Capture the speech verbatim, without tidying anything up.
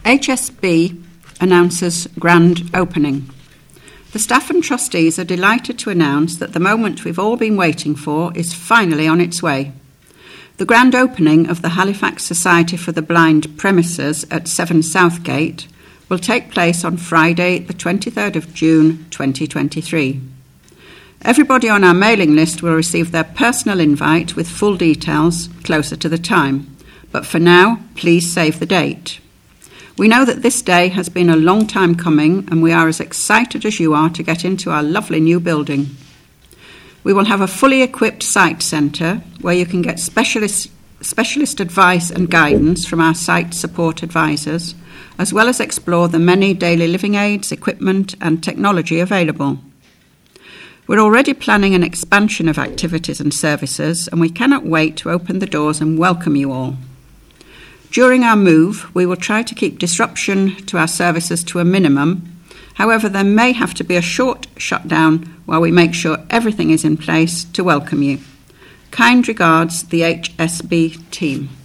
H S B announces grand opening. The staff and trustees are delighted to announce that the moment we've all been waiting for is finally on its way. The grand opening of the Halifax Society for the Blind premises at seven Southgate will take place on Friday, the twenty-third of June, twenty twenty-three. Everybody on our mailing list will receive their personal invite with full details closer to the time. But for now, please save the date. We know that this day has been a long time coming, and we are as excited as you are to get into our lovely new building. We will have a fully equipped site centre where you can get specialist, specialist advice and guidance from our site support advisors, as well as explore the many daily living aids, equipment and technology available. We're already planning an expansion of activities and services, and we cannot wait to open the doors and welcome you all. During our move, we will try to keep disruption to our services to a minimum. However, there may have to be a short shutdown while we make sure everything is in place to welcome you. Kind regards, the H S B team.